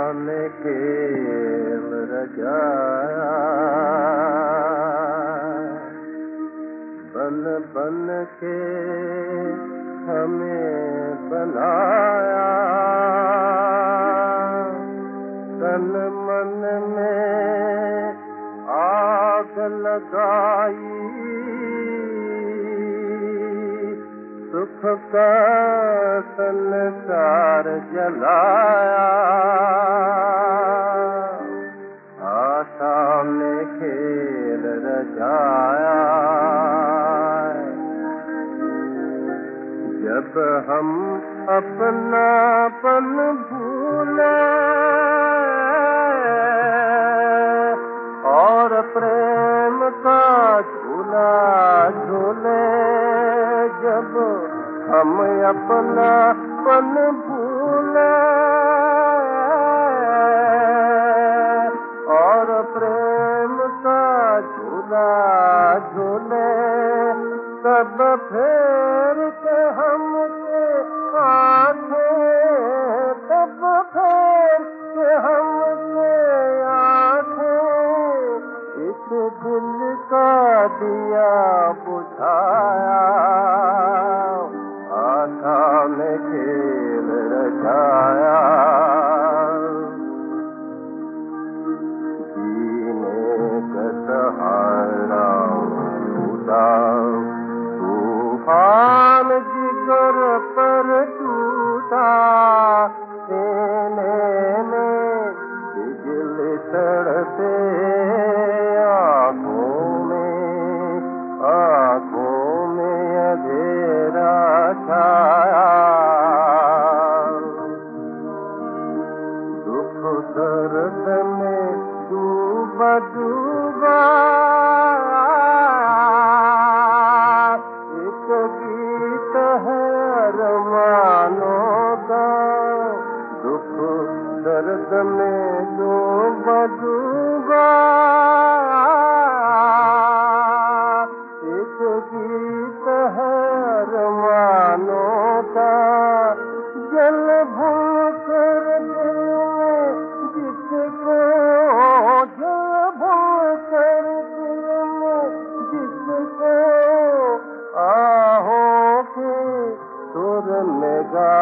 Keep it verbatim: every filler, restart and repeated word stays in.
ने खेल रचाया, बन बन के हमें बनाया, तन मन में आग लगाई, सुख का संसार जलाया, आशा ने खेल रचाया। जब हम अपनापन भूले और प्रेम का झूला झूले, जब हम अपनापन भूले और प्रेम का झूला झूले, तब फेर के हमसे आंखें, तब फेर के हमसे आंखें, इस दिल का दिया बुझाया, आशा ने खेल रचाया। जीने का सहारा टूटा, तूफान जिगर पर टूटा, सीने में बिजली तड़पे, आँखों में आँखों में अंधेरा छाया, दुख दर्द में डूबा डूबा, एक गीत है अरमानों का, दुख दर्द में डूबा डूबा, एक गीत है अरमानों का, जल भूल कर दिल में जिसको, जल भूल कर दिल में जिसको, आहों के सुर में गा